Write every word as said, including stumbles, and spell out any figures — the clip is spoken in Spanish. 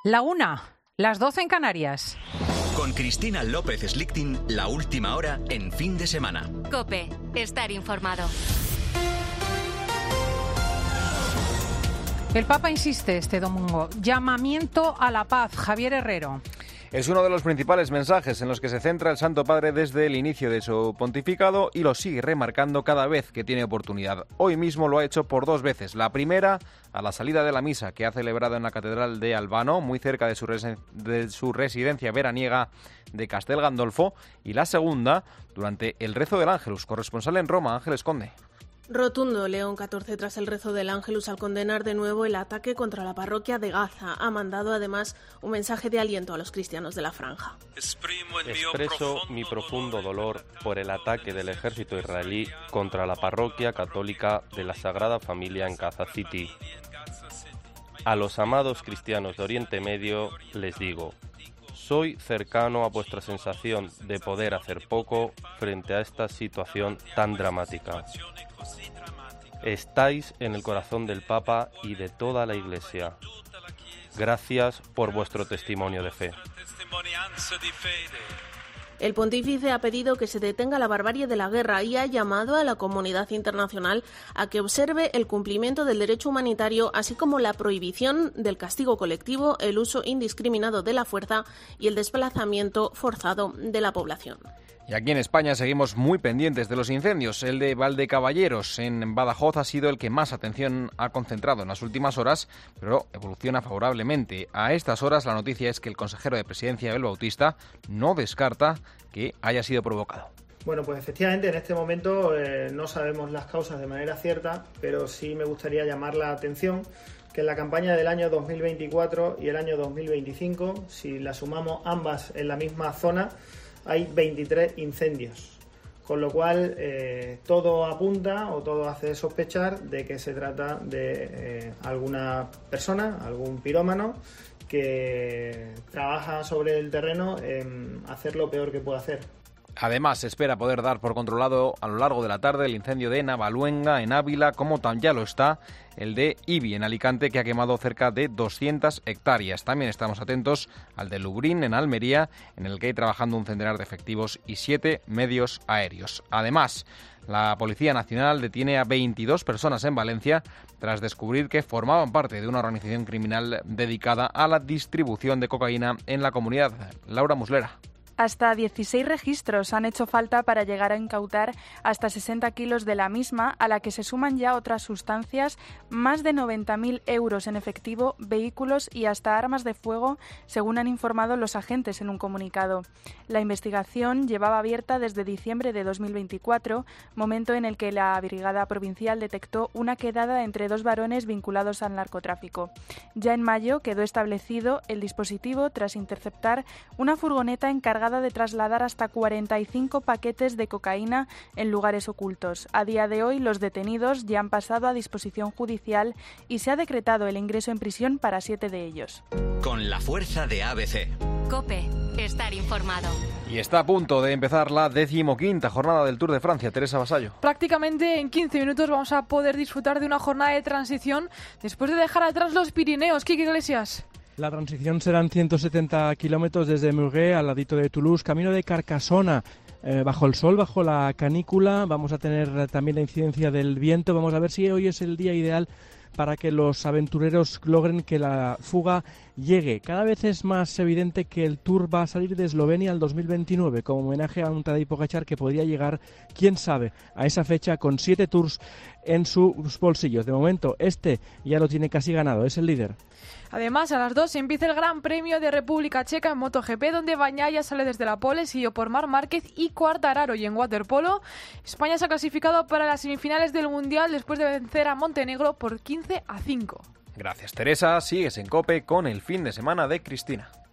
La una, las doce en Canarias. Con Cristina López Slichting, la última hora en fin de semana. COPE, estar informado. El Papa insiste este domingo. Llamamiento a la paz. Javier Herrero. Es uno de los principales mensajes en los que se centra el Santo Padre desde el inicio de su pontificado y lo sigue remarcando cada vez que tiene oportunidad. Hoy mismo lo ha hecho por dos veces. La primera, a la salida de la misa que ha celebrado en la Catedral de Albano, muy cerca de su, res- de su residencia veraniega de Castel Gandolfo. Y la segunda, durante el rezo del Ángelus. Corresponsal en Roma, Ángeles Conde. Rotundo León catorce tras el rezo del Ángelus al condenar de nuevo el ataque contra la parroquia de Gaza. Ha mandado además un mensaje de aliento a los cristianos de la franja. Expreso mi profundo dolor por el ataque del ejército israelí contra la parroquia católica de la Sagrada Familia en Gaza City. A los amados cristianos de Oriente Medio les digo: soy cercano a vuestra sensación de poder hacer poco frente a esta situación tan dramática. Estáis en el corazón del Papa y de toda la Iglesia. Gracias por vuestro testimonio de fe. El pontífice ha pedido que se detenga la barbarie de la guerra y ha llamado a la comunidad internacional a que observe el cumplimiento del derecho humanitario, así como la prohibición del castigo colectivo, el uso indiscriminado de la fuerza y el desplazamiento forzado de la población. Y aquí en España seguimos muy pendientes de los incendios. El de Valdecaballeros en Badajoz ha sido el que más atención ha concentrado en las últimas horas, pero evoluciona favorablemente. A estas horas la noticia es que el consejero de Presidencia, Abel Bautista, no descarta que haya sido provocado. Bueno, pues efectivamente en este momento eh, no sabemos las causas de manera cierta, pero sí me gustaría llamar la atención que en la campaña del año dos mil veinticuatro y el año dos mil veinticinco, si las sumamos ambas en la misma zona, hay veintitrés incendios, con lo cual eh, todo apunta o todo hace sospechar de que se trata de eh, alguna persona, algún pirómano que trabaja sobre el terreno en hacer lo peor que puede hacer. Además, se espera poder dar por controlado a lo largo de la tarde el incendio de Navaluenga, en Ávila, como tan ya lo está el de Ibi, en Alicante, que ha quemado cerca de doscientas hectáreas. También estamos atentos al de Lubrín, en Almería, en el que hay trabajando un centenar de efectivos y siete medios aéreos. Además, la Policía Nacional detiene a veintidós personas en Valencia tras descubrir que formaban parte de una organización criminal dedicada a la distribución de cocaína en la comunidad. Laura Muslera. Hasta dieciséis registros han hecho falta para llegar a incautar hasta sesenta kilos de la misma, a la que se suman ya otras sustancias, más de noventa mil euros en efectivo, vehículos y hasta armas de fuego, según han informado los agentes en un comunicado. La investigación llevaba abierta desde diciembre de dos mil veinticuatro, momento en el que la Brigada Provincial detectó una quedada entre dos varones vinculados al narcotráfico. Ya en mayo quedó establecido el dispositivo tras interceptar una furgoneta encargada de trasladar hasta cuarenta y cinco paquetes de cocaína en lugares ocultos. A día de hoy, los detenidos ya han pasado a disposición judicial y se ha decretado el ingreso en prisión para siete de ellos. Con la fuerza de A B C. COPE, estar informado. Y está a punto de empezar la decimoquinta jornada del Tour de Francia. Teresa Vasallo. Prácticamente en quince minutos vamos a poder disfrutar de una jornada de transición después de dejar atrás los Pirineos. Quique Iglesias. La transición serán ciento setenta kilómetros desde Murgué, al ladito de Toulouse, camino de Carcassona. Eh, bajo el sol, bajo la canícula, vamos a tener también la incidencia del viento. Vamos a ver si hoy es el día ideal para que los aventureros logren que la fuga llegue. Cada vez es más evidente que el Tour va a salir de Eslovenia al dos mil veintinueve, como homenaje a un Tadej Pogačar que podría llegar, quién sabe, a esa fecha con siete Tours en sus bolsillos. De momento, este ya lo tiene casi ganado, es el líder. Además, a las dos empieza el Gran Premio de República Checa en MotoGP, donde Bagnaia sale desde la pole, siguió por Marc Márquez y Quartararo. Y en waterpolo, España se ha clasificado para las semifinales del Mundial después de vencer a Montenegro por quince a cinco. Gracias, Teresa. Sigues en COPE con el fin de semana de Cristina.